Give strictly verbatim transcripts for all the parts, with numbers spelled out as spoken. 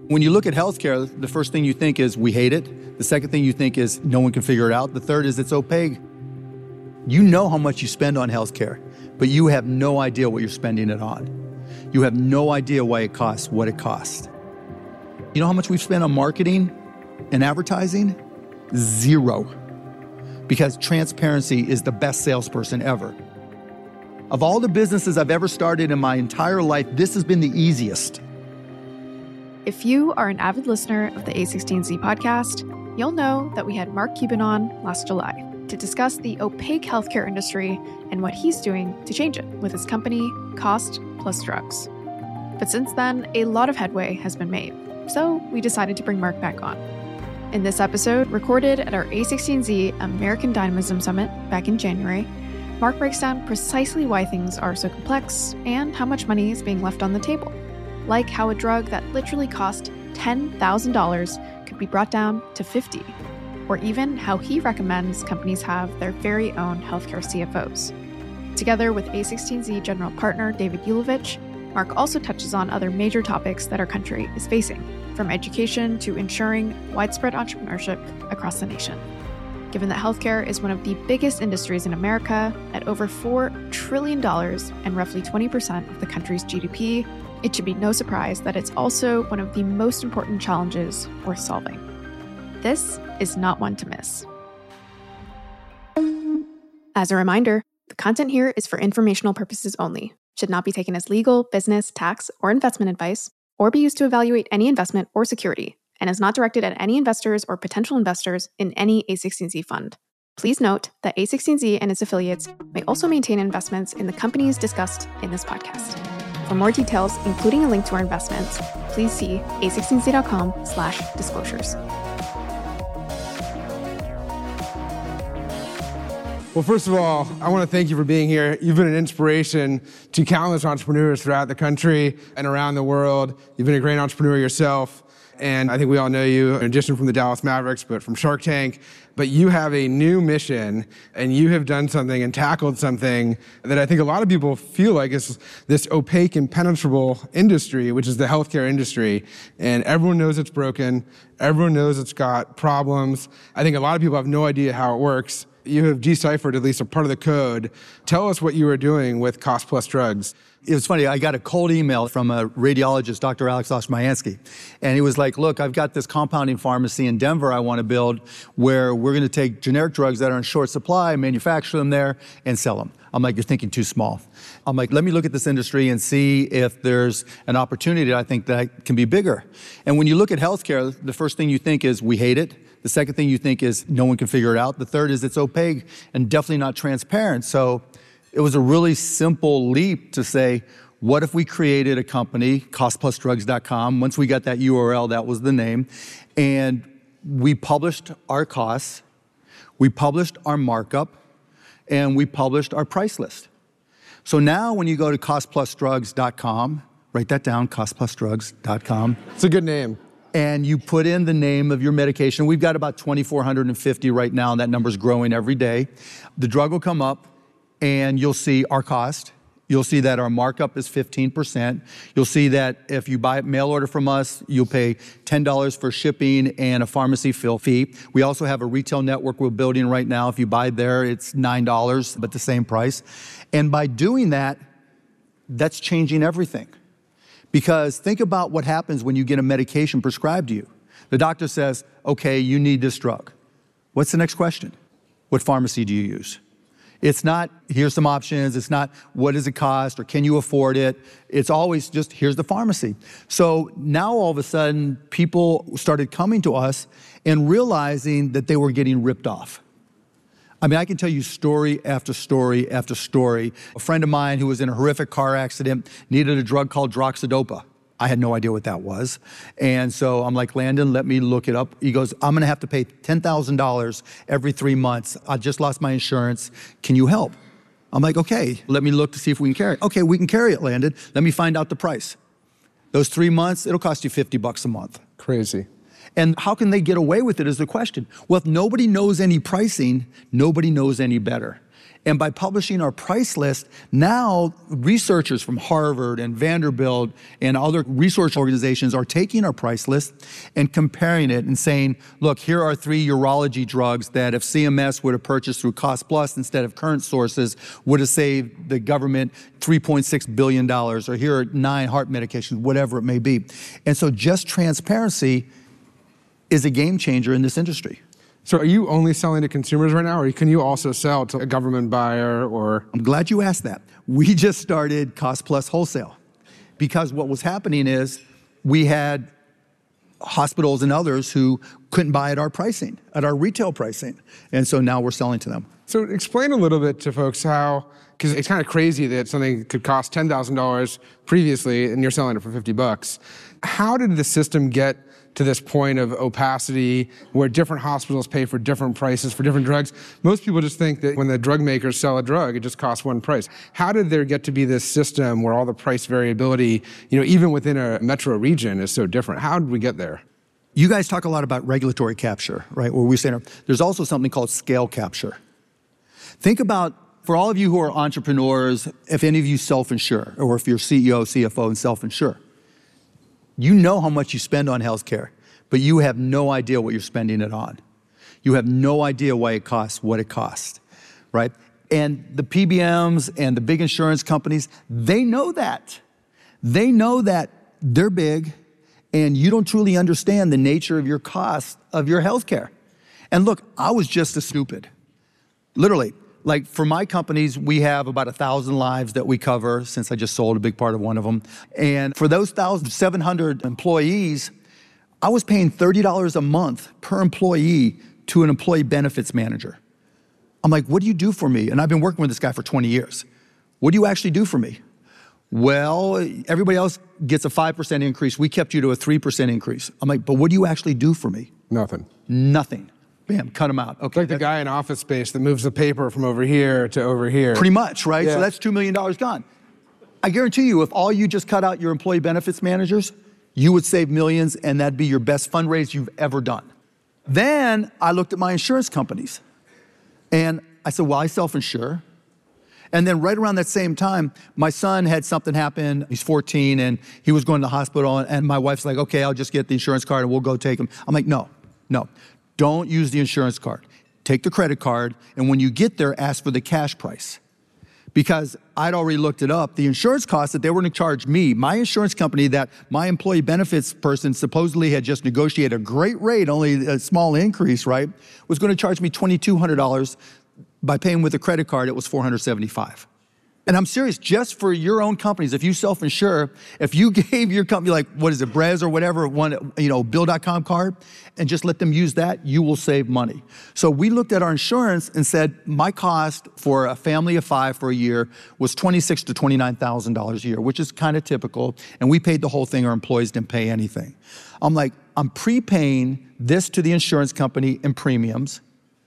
When you look at healthcare, the first thing you think is we hate it. The second thing you think is no one can figure it out. The third is it's opaque. You know how much you spend on healthcare, but you have no idea what you're spending it on. You have no idea why it costs what it costs. You know how much we've spent on marketing and advertising? Zero. Because transparency is the best salesperson ever. Of all the businesses I've ever started in my entire life, this has been the easiest. If you are an avid listener of the A sixteen Z podcast, you'll know that we had Mark Cuban on last July to discuss the opaque healthcare industry and what he's doing to change it with his company, Cost Plus Drugs. But since then, a lot of headway has been made, so we decided to bring Mark back on. In this episode, recorded at our A sixteen Z American Dynamism Summit back in January, Mark breaks down precisely why things are so complex and how much money is being left on the table. Like how a drug that literally cost ten thousand dollars could be brought down to fifty dollars, or even how he recommends companies have their very own healthcare C F Os. Together with A sixteen Z general partner David Yulovich, Mark also touches on other major topics that our country is facing, from education to ensuring widespread entrepreneurship across the nation. Given that healthcare is one of the biggest industries in America at over four trillion dollars and roughly twenty percent of the country's G D P, it should be no surprise that it's also one of the most important challenges worth solving. This is not one to miss. As a reminder, the content here is for informational purposes only, should not be taken as legal, business, tax, or investment advice, or be used to evaluate any investment or security, and is not directed at any investors or potential investors in any A sixteen Z fund. Please note that A sixteen Z and its affiliates may also maintain investments in the companies discussed in this podcast. For more details, including a link to our investments, please see A sixteen Z dot com slash disclosures. Well, first of all, I want to thank you for being here. You've been an inspiration to countless entrepreneurs throughout the country and around the world. You've been a great entrepreneur yourself. And I think we all know you, in addition from the Dallas Mavericks, but from Shark Tank. But you have a new mission, and you have done something and tackled something that I think a lot of people feel like is this opaque, impenetrable industry, which is the healthcare industry. And everyone knows it's broken. Everyone knows it's got problems. I think a lot of people have no idea how it works. You have deciphered at least a part of the code. Tell us what you are doing with Cost Plus Drugs. It was funny, I got a cold email from a radiologist, Doctor Alex Oshmayansky, and he was like, look, I've got this compounding pharmacy in Denver I want to build where we're going to take generic drugs that are in short supply, manufacture them there, and sell them. I'm like, you're thinking too small. I'm like, let me look at this industry and see if there's an opportunity I think that can be bigger. And when you look at healthcare, the first thing you think is we hate it. The second thing you think is no one can figure it out. The third is it's opaque and definitely not transparent. So it was a really simple leap to say, what if we created a company, cost plus drugs dot com? Once we got that U R L, that was the name. And we published our costs, we published our markup, and we published our price list. So now when you go to cost plus drugs dot com, write that down, cost plus drugs dot com. It's a good name. And you put in the name of your medication. We've got about two thousand four hundred fifty right now, and that number's growing every day. The drug will come up, and you'll see our cost. You'll see that our markup is fifteen percent. You'll see that if you buy a mail order from us, you'll pay ten dollars for shipping and a pharmacy fill fee. We also have a retail network we're building right now. If you buy there, it's nine dollars, but the same price. And by doing that, that's changing everything. Because think about what happens when you get a medication prescribed to you. The doctor says, okay, you need this drug. What's the next question? What pharmacy do you use? It's not, here's some options. It's not, what does it cost or can you afford it? It's always just, here's the pharmacy. So now all of a sudden, people started coming to us and realizing that they were getting ripped off. I mean, I can tell you story after story after story. A friend of mine who was in a horrific car accident needed a drug called Droxidopa. I had no idea what that was. And so I'm like, Landon, let me look it up. He goes, I'm gonna have to pay ten thousand dollars every three months. I just lost my insurance. Can you help? I'm like, okay, let me look to see if we can carry it. Okay, we can carry it, Landon. Let me find out the price. Those three months, it'll cost you fifty bucks a month. Crazy. And how can they get away with it is the question. Well, if nobody knows any pricing, nobody knows any better. And by publishing our price list, now researchers from Harvard and Vanderbilt and other research organizations are taking our price list and comparing it and saying, look, here are three urology drugs that if C M S would have purchased through Cost Plus instead of current sources, would have saved the government three point six billion dollars, or here are nine heart medications, whatever it may be. And so just transparency is a game changer in this industry. So are you only selling to consumers right now, or can you also sell to a government buyer? Or I'm glad you asked that. We just started Cost Plus Wholesale because what was happening is we had hospitals and others who couldn't buy at our pricing, at our retail pricing. And so now we're selling to them. So explain a little bit to folks how, because it's kind of crazy that something could cost ten thousand dollars previously and you're selling it for fifty bucks. How did the system get to this point of opacity where different hospitals pay for different prices for different drugs? Most people just think that when the drug makers sell a drug, it just costs one price. How did there get to be this system where all the price variability, you know, even within a metro region is so different? How did we get there? You guys talk a lot about regulatory capture, right? Where we say there's also something called scale capture. Think about, for all of you who are entrepreneurs, if any of you self-insure, or if you're C E O, C F O, and self-insure, you know how much you spend on healthcare, but you have no idea what you're spending it on. You have no idea why it costs what it costs, right? And the P B Ms and the big insurance companies, they know that. They know that they're big and you don't truly understand the nature of your cost of your healthcare. And look, I was just as stupid. Literally, like for my companies, we have about a thousand lives that we cover, since I just sold a big part of one of them. And for those one thousand seven hundred employees, I was paying thirty dollars a month per employee to an employee benefits manager. I'm like, what do you do for me? And I've been working with this guy for twenty years. What do you actually do for me? Well, everybody else gets a five percent increase. We kept you to a three percent increase. I'm like, but what do you actually do for me? Nothing. Nothing. Bam, cut them out. Okay. It's like the guy in Office Space that moves the paper from over here to over here. Pretty much, right? Yeah. So that's two million dollars gone. I guarantee you, if all you just cut out your employee benefits managers, you would save millions, and that'd be your best fundraise you've ever done. Then I looked at my insurance companies, and I said, well, I self-insure. And then right around that same time, my son had something happen. He's fourteen, and he was going to the hospital, and my wife's like, okay, I'll just get the insurance card, and we'll go take him. I'm like, no, no. Don't use the insurance card. Take the credit card, and when you get there, ask for the cash price. Because I'd already looked it up. The insurance cost that they were going to charge me, my insurance company that my employee benefits person supposedly had just negotiated a great rate, only a small increase, right, was going to charge me twenty-two hundred dollars. By paying with a credit card, it was four hundred seventy-five dollars. And I'm serious, just for your own companies, if you self-insure, if you gave your company, like, what is it, Brez or whatever, one, you know, Bill dot com card, and just let them use that, you will save money. So we looked at our insurance and said, my cost for a family of five for a year was twenty-six thousand to twenty-nine thousand dollars a year, which is kind of typical, and we paid the whole thing, our employees didn't pay anything. I'm like, I'm prepaying this to the insurance company in premiums,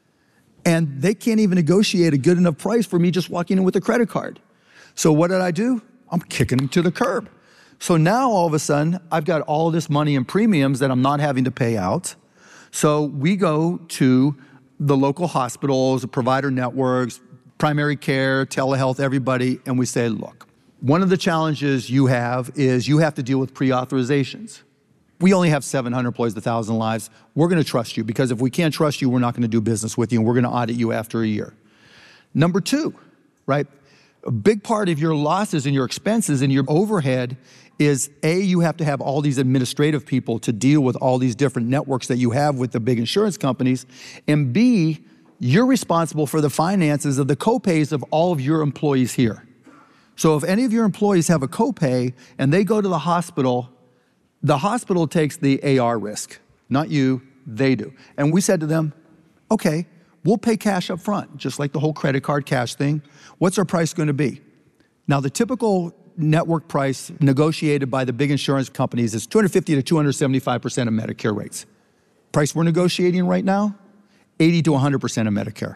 and they can't even negotiate a good enough price for me just walking in with a credit card. So what did I do? I'm kicking them to the curb. So now all of a sudden, I've got all this money in premiums that I'm not having to pay out. So we go to the local hospitals, the provider networks, primary care, telehealth, everybody, and we say, look, one of the challenges you have is you have to deal with pre-authorizations. We only have seven hundred employees, one thousand lives. We're gonna trust you, because if we can't trust you, we're not gonna do business with you, and we're gonna audit you after a year. Number two, right? A big part of your losses and your expenses and your overhead is, A, you have to have all these administrative people to deal with all these different networks that you have with the big insurance companies, and B, you're responsible for the finances of the copays of all of your employees here. So if any of your employees have a copay and they go to the hospital, the hospital takes the A R risk, not you, they do. And we said to them, okay, we'll pay cash up front, just like the whole credit card cash thing. What's our price gonna be? Now, the typical network price negotiated by the big insurance companies is two hundred fifty to two hundred seventy-five percent of Medicare rates. Price we're negotiating right now, eighty to one hundred percent of Medicare.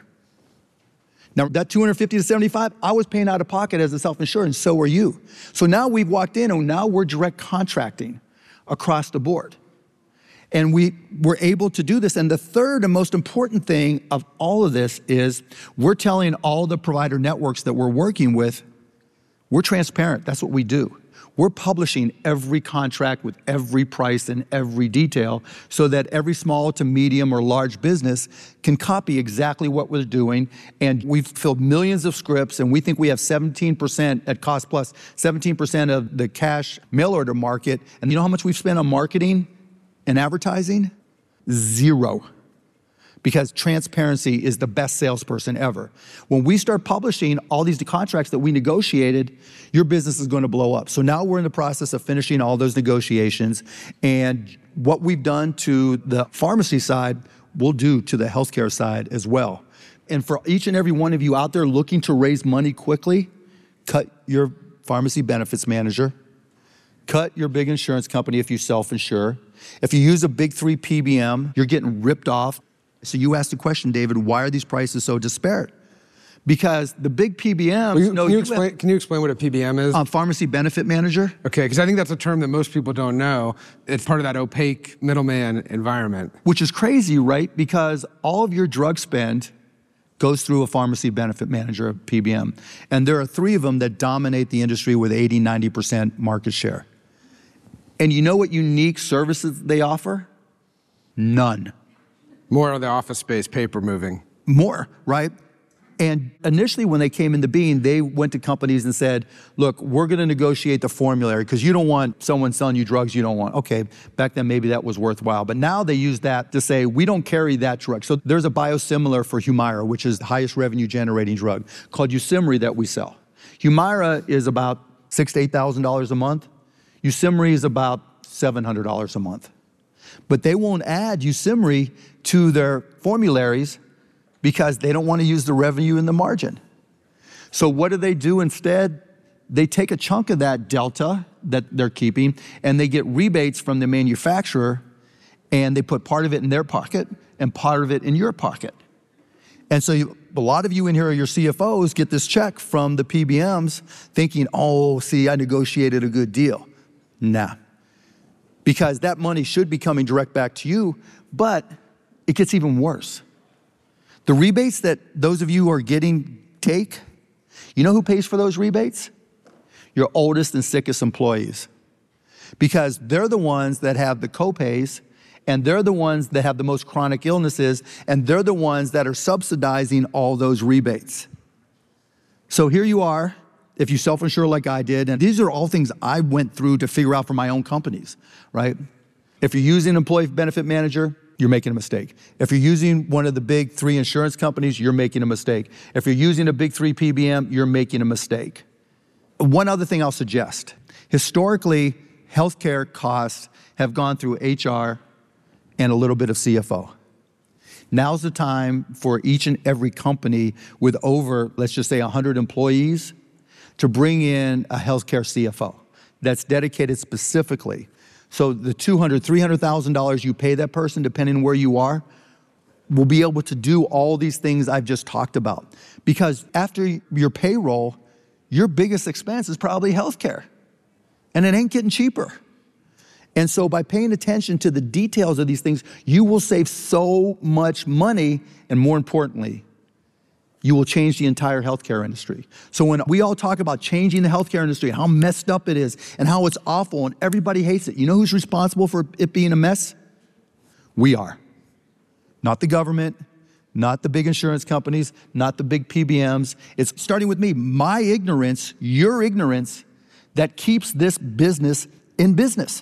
Now, that two hundred fifty to seventy-five, I was paying out of pocket as a self-insured, and so are you. So now we've walked in, and now we're direct contracting across the board. And we were able to do this. And the third and most important thing of all of this is we're telling all the provider networks that we're working with, we're transparent. That's what we do. We're publishing every contract with every price and every detail so that every small to medium or large business can copy exactly what we're doing. And we've filled millions of scripts, and we think we have seventeen percent at Cost Plus, seventeen percent of the cash mail order market. And you know how much we've spent on marketing and advertising? Zero. Because transparency is the best salesperson ever. When we start publishing all these contracts that we negotiated, your business is going to blow up. So now we're in the process of finishing all those negotiations, and what we've done to the pharmacy side, we'll do to the healthcare side as well. And for each and every one of you out there looking to raise money quickly, cut your pharmacy benefits manager, cut your big insurance company if you self-insure. If you use a big three P B M, you're getting ripped off. So you asked the question, David, why are these prices so disparate? Because the big P B Ms... Well, you, no, can, you you explain, have, can you explain what a P B M is? Um, pharmacy benefit manager. Okay, because I think that's a term that most people don't know. It's part of that opaque middleman environment. Which is crazy, right? Because all of your drug spend goes through a pharmacy benefit manager, a P B M. And there are three of them that dominate the industry with eighty, ninety percent market share. And you know what unique services they offer? None. More of the office space, paper moving. More, right? And initially when they came into being, they went to companies and said, look, we're gonna negotiate the formulary because you don't want someone selling you drugs you don't want. Okay, back then maybe that was worthwhile. But now they use that to say, we don't carry that drug. So there's a biosimilar for Humira, which is the highest revenue generating drug, called Yusimry that we sell. Humira is about six to eight thousand dollars a month. Yusimry is about seven hundred dollars a month. But they won't add Yusimry to their formularies because they don't want to use the revenue and the margin. So what do they do instead? They take a chunk of that delta that they're keeping and they get rebates from the manufacturer, and they put part of it in their pocket and part of it in your pocket. And so you, a lot of you in here, your C F Os, get this check from the P B Ms thinking, oh, see, I negotiated a good deal. Nah. Because that money should be coming direct back to you, but it gets even worse. The rebates that those of you are getting take, you know who pays for those rebates? Your oldest and sickest employees. Because they're the ones that have the copays, and they're the ones that have the most chronic illnesses, and they're the ones that are subsidizing all those rebates. So here you are, if you self-insure like I did, and these are all things I went through to figure out for my own companies, right? If you're using an employee benefit manager, you're making a mistake. If you're using one of the big three insurance companies, you're making a mistake. If you're using a big three P B M, you're making a mistake. One other thing I'll suggest. Historically, healthcare costs have gone through H R and a little bit of C F O. Now's the time for each and every company with over, let's just say one hundred employees, to bring in a healthcare C F O that's dedicated specifically. So the two hundred thousand dollars, three hundred thousand dollars you pay that person, depending on where you are, will be able to do all these things I've just talked about. Because after your payroll, your biggest expense is probably healthcare. And it ain't getting cheaper. And so by paying attention to the details of these things, you will save so much money, and more importantly, you will change the entire healthcare industry. So when we all talk about changing the healthcare industry, how messed up it is, and how it's awful, and everybody hates it, you know who's responsible for it being a mess? We are. Not the government, not the big insurance companies, not the big P B Ms. It's starting with me. My ignorance, your ignorance, that keeps this business in business.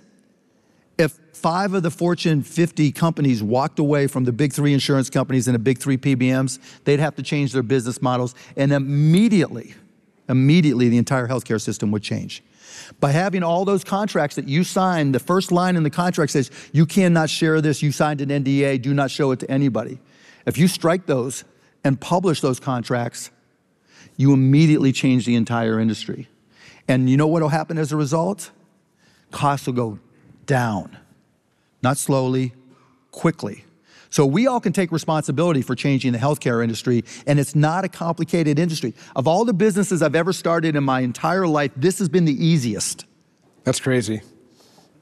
If five of the Fortune fifty companies walked away from the big three insurance companies and the big three P B Ms, they'd have to change their business models, and immediately, immediately the entire healthcare system would change. By having all those contracts that you signed, the first line in the contract says, you cannot share this, you signed an N D A, do not show it to anybody. If you strike those and publish those contracts, you immediately change the entire industry. And you know what will happen as a result? Costs will go down, not slowly, quickly. So we all can take responsibility for changing the healthcare industry, and it's not a complicated industry. Of all the businesses I've ever started in my entire life, this has been the easiest. That's crazy.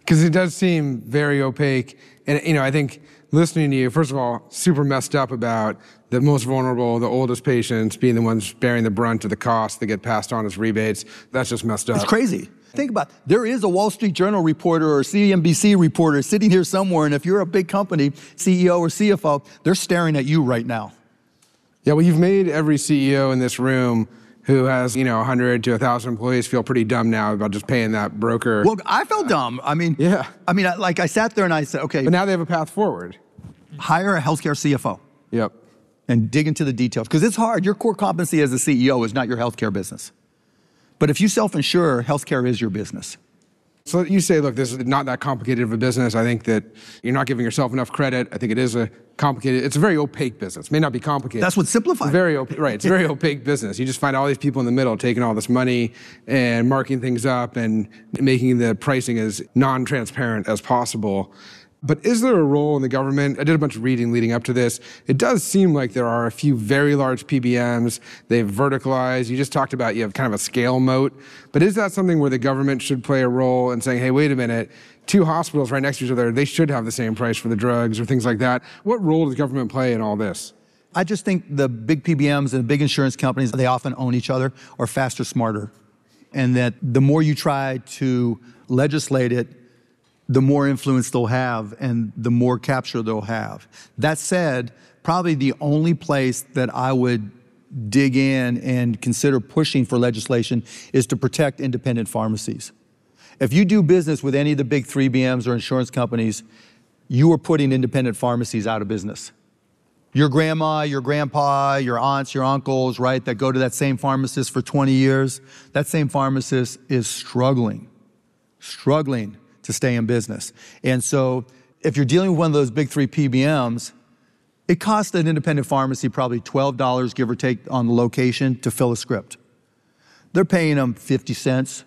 Because it does seem very opaque. And, you know, I think listening to you, first of all, super messed up about the most vulnerable, the oldest patients being the ones bearing the brunt of the costs that get passed on as rebates. That's just messed up. It's crazy. Think about it. There is a Wall Street Journal reporter or C N B C reporter sitting here somewhere, and if you're a big company, C E O or C F O, they're staring at you right now. Yeah, well, you've made every C E O in this room who has, you know, one hundred to one thousand employees feel pretty dumb now about just paying that broker. Well, I felt dumb. I mean, yeah. I mean, I- like I sat there and I said, okay, But now they have a path forward. hire a healthcare C F O Yep. and dig into the details. Because it's hard. Your core competency as a C E O is not your healthcare business. But if you self-insure, healthcare is your business. So you say, look, this is not that complicated of a business. I think that you're not giving yourself enough credit. I think it is a complicated, it's a very opaque business. It may not be complicated. That's what's simplified. Very opaque, right, it's a very opaque business. You just find all these people in the middle taking all this money and marking things up and making the pricing as non-transparent as possible. But is there a role in the government? I did a bunch of reading leading up to this. It does seem like there are a few very large P B Ms. They've verticalized. You just talked about you have kind of a scale moat. But is that something where the government should play a role in saying, hey, wait a minute, two hospitals right next to each other, they should have the same price for the drugs or things like that? What role does government play in all this? I just think the big P B Ms and big insurance companies, they often own each other, or faster, smarter. And that the more you try to legislate it, the more influence they'll have and the more capture they'll have. That said, probably the only place that I would dig in and consider pushing for legislation is to protect independent pharmacies. If you do business with any of the big three B Ms or insurance companies, you are putting independent pharmacies out of business. Your grandma, your grandpa, your aunts, your uncles, right, that go to that same pharmacist for twenty years, that same pharmacist is struggling, struggling to stay in business. And so if you're dealing with one of those big three P B Ms, it costs an independent pharmacy probably twelve dollars, give or take, on the location to fill a script. They're paying them fifty cents,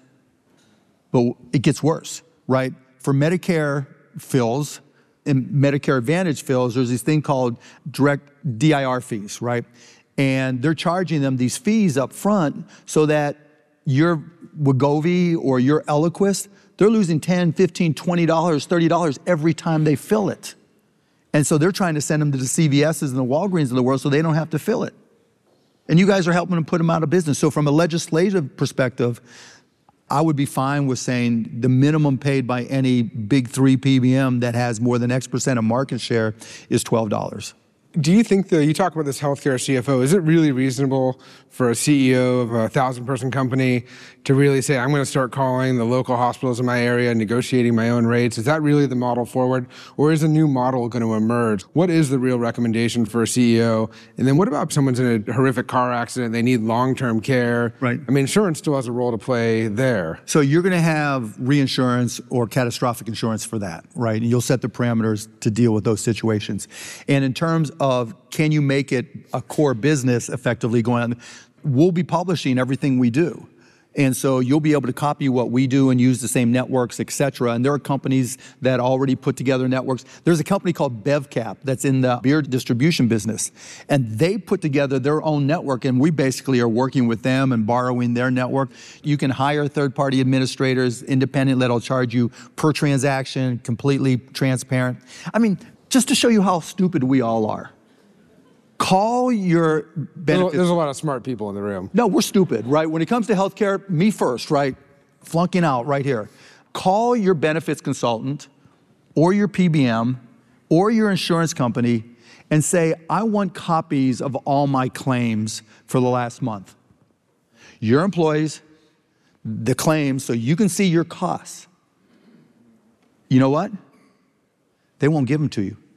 but it gets worse, right? For Medicare fills and Medicare Advantage fills, there's this thing called direct D I R fees, right? And they're charging them these fees up front so that your Wegovy or your Eliquis, they're losing ten, fifteen, twenty dollars, thirty dollars every time they fill it. And so they're trying to send them to the C V S's and the Walgreens of the world so they don't have to fill it. And you guys are helping them put them out of business. So from a legislative perspective, I would be fine with saying the minimum paid by any big three P B M that has more than X percent of market share is twelve dollars. Do you think, though, you talk about this healthcare C F O, is it really reasonable for a C E O of a thousand person company to really say, I'm going to start calling the local hospitals in my area and negotiating my own rates? Is that really the model forward? Or is a new model going to emerge? What is the real recommendation for a C E O? And then what about if someone's in a horrific car accident, they need long-term care? Right. I mean, insurance still has a role to play there. So you're going to have reinsurance or catastrophic insurance for that, right? And you'll set the parameters to deal with those situations. And in terms of can you make it a core business effectively going on, we'll be publishing everything we do. And so you'll be able to copy what we do and use the same networks, et cetera. And there are companies that already put together networks. There's a company called BevCap that's in the beer distribution business. And they put together their own network, and we basically are working with them and borrowing their network. You can hire third-party administrators, independent, that'll charge you per transaction, completely transparent. I mean, just to show you how stupid we all are. Call your benefits. There's a lot of smart people in the room. No, we're stupid, right? When it comes to healthcare, me first, right? Flunking out right here. Call your benefits consultant or your P B M or your insurance company and say, I want copies of all my claims for the last month. Your employees, the claims, so you can see your costs. You know what? They won't give them to you.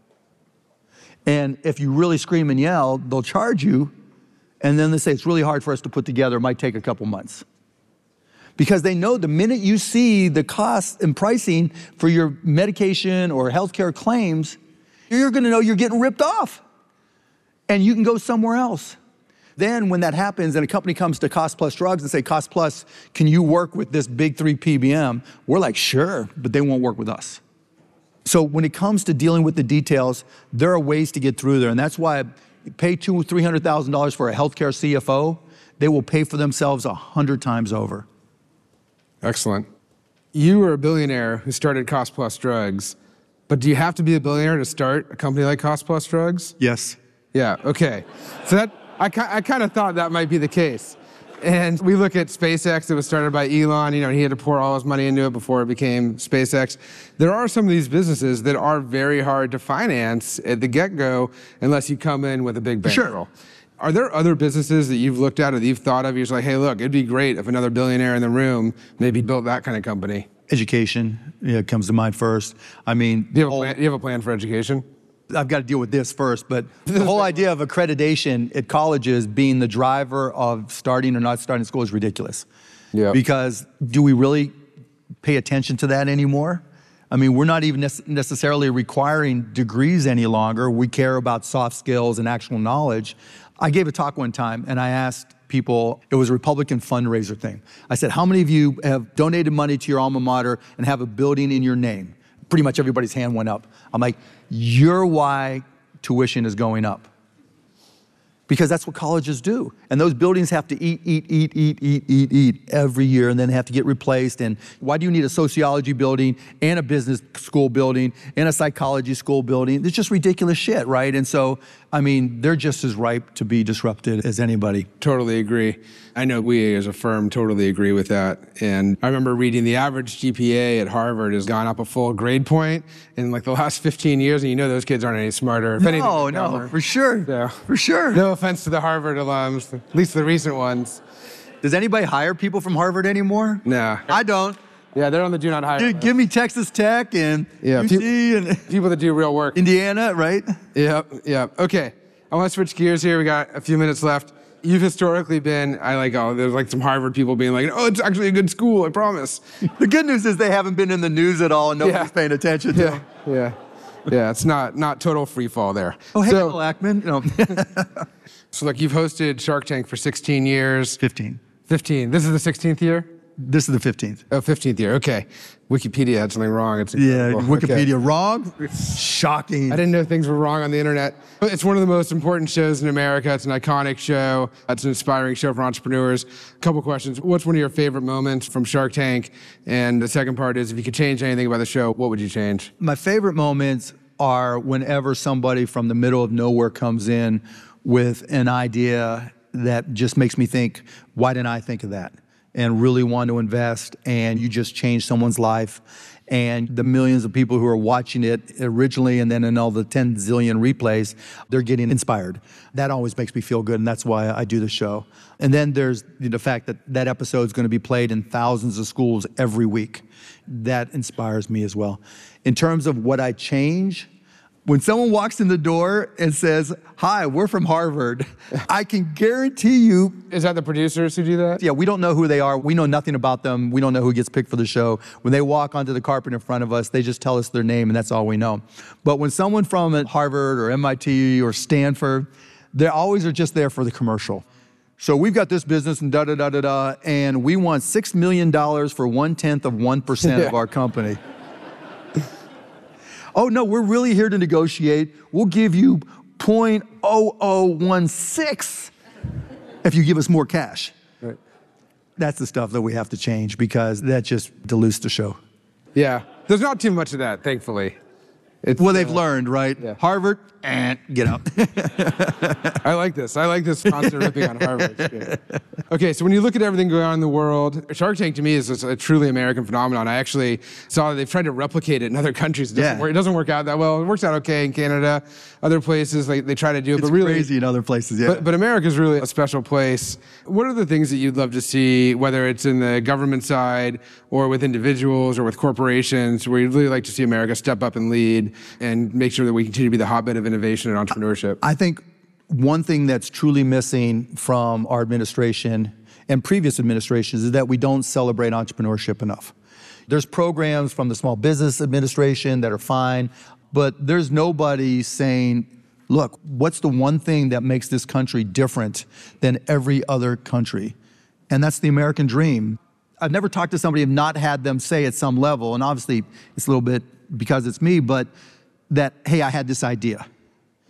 And if you really scream and yell, they'll charge you, and then they say, it's really hard for us to put together, it might take a couple months. Because they know the minute you see the costs and pricing for your medication or healthcare claims, you're gonna know you're getting ripped off, and you can go somewhere else. Then when that happens and a company comes to Cost Plus Drugs and say, Cost Plus, can you work with this big three P B M? We're like, sure, but they won't work with us. So when it comes to dealing with the details, there are ways to get through there. And that's why pay two, three hundred thousand dollars for a healthcare C F O, they will pay for themselves a hundred times over. Excellent. You were a billionaire who started Cost Plus Drugs, but do you have to be a billionaire to start a company like Cost Plus Drugs? Yes. Yeah, okay. So that I, I kind of thought that might be the case. And we look at SpaceX, it was started by Elon, you know, and he had to pour all his money into it before it became SpaceX. There are some of these businesses that are very hard to finance at the get-go unless you come in with a big bankroll. Sure. Are there other businesses that you've looked at or that you've thought of? You're just like, hey, look, it'd be great if another billionaire in the room maybe built that kind of company. Education, yeah, comes to mind first. I mean, Do you have a plan, do you have a plan for education? I've got to deal with this first, but the whole idea of accreditation at colleges being the driver of starting or not starting school is ridiculous. Yeah. Because do we really pay attention to that anymore? I mean, we're not even nec- necessarily requiring degrees any longer. We care about soft skills and actual knowledge. I gave a talk one time and I asked people, it was a Republican fundraiser thing. I said, how many of you have donated money to your alma mater and have a building in your name? Pretty much everybody's hand went up. I'm like, you're why tuition is going up. Because that's what colleges do. And those buildings have to eat, eat, eat, eat, eat, eat, eat every year and then have to get replaced. And why do you need a sociology building and a business school building and a psychology school building? It's just ridiculous shit, right? And so, I mean, they're just as ripe to be disrupted as anybody. Totally agree. I know we as a firm totally agree with that. And I remember reading the average G P A at Harvard has gone up a full grade point in like the last fifteen years, and you know those kids aren't any smarter. If anything, No, they're no, dumber. for sure, Yeah. for sure. No offense to the Harvard alums, at least the recent ones. Does anybody hire people from Harvard anymore? Nah. I don't. Yeah, they're on the do not hire Dude, list. give me Texas Tech and Yeah, U C and People that do real work. Indiana, right? Yep, yep. Okay, I want to switch gears here. We got a few minutes left. You've historically been, I like, oh, there's like some Harvard people being like, oh, it's actually a good school, I promise. The good news is they haven't been in the news at all and nobody's Yeah. paying attention to Yeah, them. yeah. Yeah, it's not not total free fall there. Oh, hey, so, Bill Ackman. No. so look, you've hosted Shark Tank for sixteen years. fifteen. fifteen. This is the sixteenth year? This is the fifteenth. Oh, fifteenth year. Okay. Wikipedia had something wrong. It's Yeah, incredible. Wikipedia Okay. wrong? Shocking. I didn't know things were wrong on the internet. It's one of the most important shows in America. It's an iconic show. It's an inspiring show for entrepreneurs. A couple questions. What's one of your favorite moments from Shark Tank? And the second part is, if you could change anything about the show, what would you change? My favorite moments are whenever somebody from the middle of nowhere comes in with an idea that just makes me think, why didn't I think of that? And really want to invest, and you just change someone's life. And the millions of people who are watching it originally and then in all the ten zillion replays, they're getting inspired. That always makes me feel good, and that's why I do the show. And then there's the fact that that episode is going to be played in thousands of schools every week. That inspires me as well. In terms of what I change, when someone walks in the door and says, hi, we're from Harvard, I can guarantee you, Is that the producers who do that? yeah, we don't know who they are. We know nothing about them. We don't know who gets picked for the show. When they walk onto the carpet in front of us, they just tell us their name, and that's all we know. But when someone from Harvard or M I T or Stanford, they always are just there for the commercial. So we've got this business and da-da-da-da-da, and we want six million dollars for one-tenth of one percent of Yeah. our company. Oh, no, we're really here to negotiate. We'll give you zero point zero zero one six if you give us more cash. Right. That's the stuff that we have to change because that just dilutes the show. Yeah. There's not too much of that, thankfully. It's, Well, they've learned, right? yeah. Harvard, and get out. I like this. I like this constant ripping on Harvard. It's good. Okay, so when you look at everything going on in the world, Shark Tank to me is a truly American phenomenon. I actually saw that they've tried to replicate it in other countries. It doesn't, Yeah. work, it doesn't work out that well. It works out okay in Canada. Other places, they, they try to do it, It's but really, crazy in other places, yeah. But, but America's really a special place. What are the things that you'd love to see, whether it's in the government side or with individuals or with corporations, where you'd really like to see America step up and lead and make sure that we continue to be the hotbed of innovation and entrepreneurship? I think one thing that's truly missing from our administration and previous administrations is that we don't celebrate entrepreneurship enough. There's programs from the Small Business Administration that are fine, but there's nobody saying, look, what's the one thing that makes this country different than every other country? And that's the American dream. I've never talked to somebody and not had them say at some level, and obviously it's a little bit because it's me, but that, hey, I had this idea.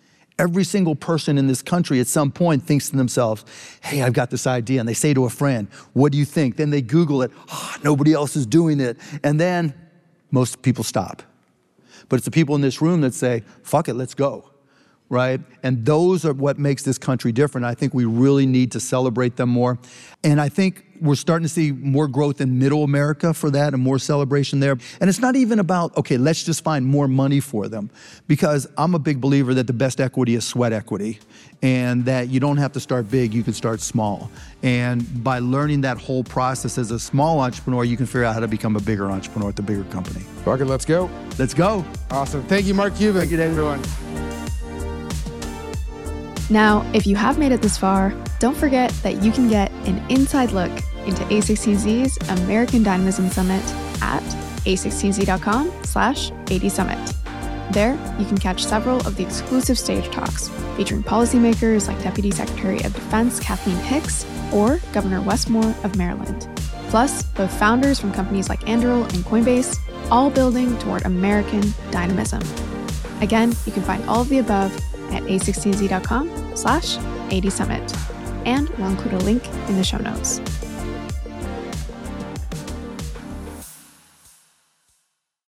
Every single person in this country at some point thinks to themselves, hey, I've got this idea. And they say to a friend, what do you think? Then they Google it. Oh, nobody else is doing it. And then most people stop. But it's the people in this room that say, fuck it, let's go. Right? And those are what makes this country different. I think we really need to celebrate them more. And I think we're starting to see more growth in middle America for that and more celebration there. And it's not even about, okay, let's just find more money for them. Because I'm a big believer that the best equity is sweat equity. And that you don't have to start big, you can start small. And by learning that whole process as a small entrepreneur, you can figure out how to become a bigger entrepreneur at the bigger company. Fuck it, let's go. Let's go. Awesome. Thank you, Mark Cuban. Thank you, David. Everyone. Now, if you have made it this far, don't forget that you can get an inside look into A sixteen Z's American Dynamism Summit at a sixteen z dot com slash eighty summit. There, you can catch several of the exclusive stage talks featuring policymakers like Deputy Secretary of Defense Kathleen Hicks or Governor Wes Moore of Maryland. Plus, both founders from companies like Anduril and Coinbase, all building toward American dynamism. Again, you can find all of the above at a sixteen z dot com slash eighty summit. And we'll include a link in the show notes.